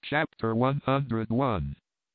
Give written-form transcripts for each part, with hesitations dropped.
Chapter 101.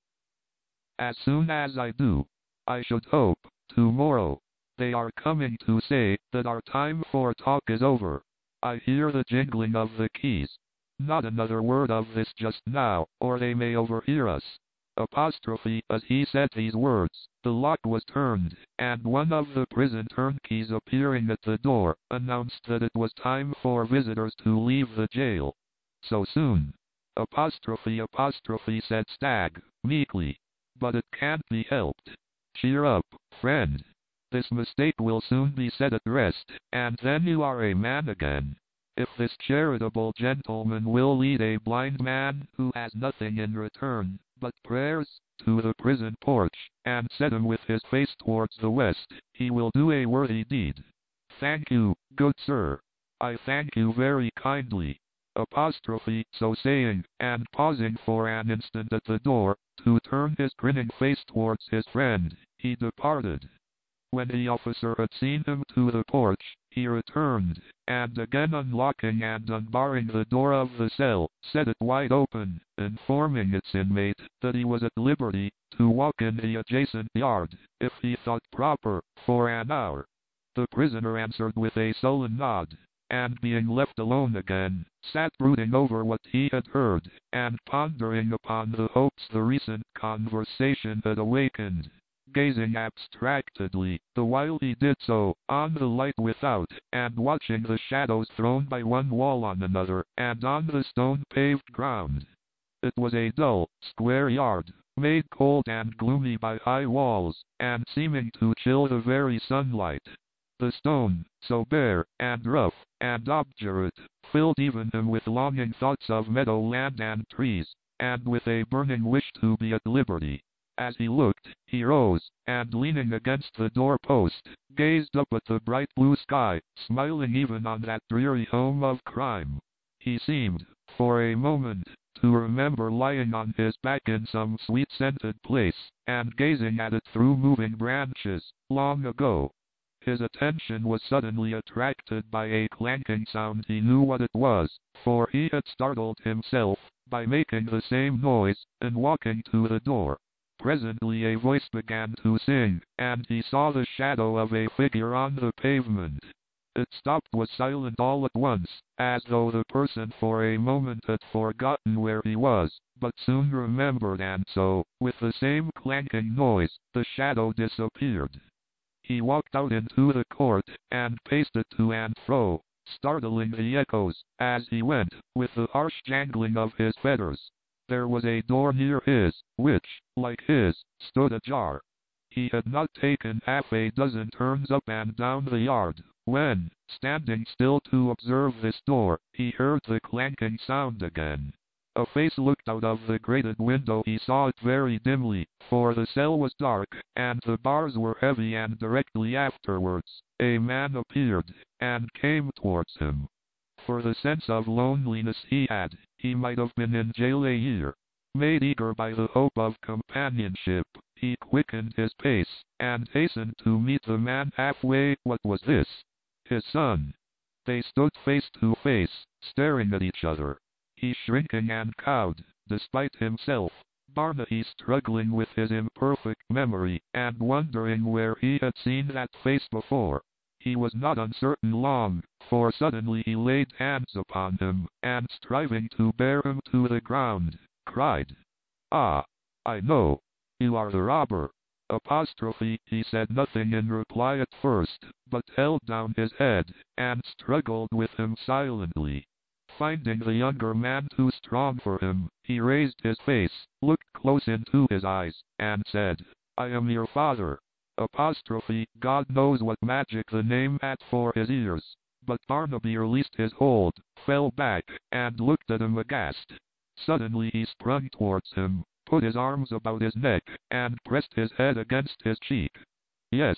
As soon as I do, I should hope, tomorrow, they are coming to say that our time for talk is over. I hear the jingling of the keys. Not another word of this just now, or they may overhear us. Apostrophe. As he said these words, the lock was turned, and one of the prison turnkeys appearing at the door, announced that it was time for visitors to leave the jail. So soon? Apostrophe, said Stagg, meekly. But it can't be helped. Cheer up, friend. This mistake will soon be set at rest, and then you are a man again. If this charitable gentleman will lead a blind man, who has nothing in return but prayers, to the prison porch, and set him with his face towards the west, he will do a worthy deed. Thank you, good sir. I thank you very kindly. Apostrophe. So saying, and pausing for an instant at the door, to turn his grinning face towards his friend, he departed. When the officer had seen him to the porch, he returned, and again unlocking and unbarring the door of the cell, set it wide open, informing its inmate that he was at liberty to walk in the adjacent yard, if he thought proper, for an hour. The prisoner answered with a sullen nod, and being left alone again, sat brooding over what he had heard, and pondering upon the hopes the recent conversation had awakened, gazing abstractedly, the while he did so, on the light without, and watching the shadows thrown by one wall on another, and on the stone-paved ground. It was a dull, square yard, made cold and gloomy by high walls, and seeming to chill the very sunlight. The stone, so bare, and rough, and obdurate, filled even him with longing thoughts of meadowland and trees, and with a burning wish to be at liberty. As he looked, he rose, and leaning against the door-post, gazed up at the bright blue sky, smiling even on that dreary home of crime. He seemed, for a moment, to remember lying on his back in some sweet-scented place, and gazing at it through moving branches, long ago. His attention was suddenly attracted by a clanking sound. He knew what it was, for he had startled himself, by making the same noise, and walking to the door. Presently a voice began to sing, and he saw the shadow of a figure on the pavement. It stopped, was silent all at once, as though the person for a moment had forgotten where he was, but soon remembered, and so, with the same clanking noise, the shadow disappeared. He walked out into the court, and paced it to and fro, startling the echoes, as he went, with the harsh jangling of his fetters. There was a door near his, which, like his, stood ajar. He had not taken half a dozen turns up and down the yard, when, standing still to observe this door, he heard the clanking sound again. A face looked out of the grated window. He saw it very dimly, for the cell was dark, and the bars were heavy, and directly afterwards, a man appeared, and came towards him. For the sense of loneliness he had, he might have been in jail a year. Made eager by the hope of companionship, he quickened his pace, and hastened to meet the man halfway. What was this? His son. They stood face to face, staring at each other. He shrinking and cowed, despite himself, Barnaby struggling with his imperfect memory, and wondering where he had seen that face before. He was not uncertain long, for suddenly he laid hands upon him, and striving to bear him to the ground, cried, "Ah, I know. You are the robber." Apostrophe. He said nothing in reply at first, but held down his head, and struggled with him silently. Finding the younger man too strong for him, he raised his face, looked close into his eyes, and said, "I am your father." Apostrophe. God knows what magic the name had for his ears, but Barnaby released his hold, fell back, and looked at him aghast. Suddenly he sprung towards him, put his arms about his neck, and pressed his head against his cheek. Yes,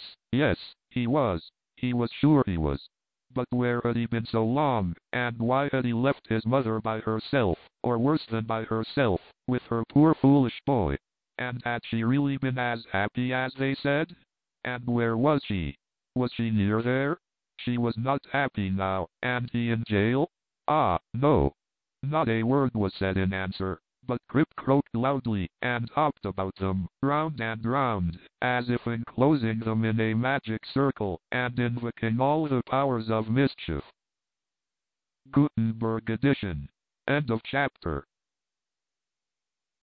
he was sure he was. But where had he been so long, and why had he left his mother by herself, or worse than by herself, with her poor foolish boy? And had she really been as happy as they said? And where was she? Was she near there? She was not happy now, and he in jail? Ah, no. Not a word was said in answer. But Grip croaked loudly, and hopped about them, round and round, as if enclosing them in a magic circle, and invoking all the powers of mischief. Gutenberg edition. End of chapter.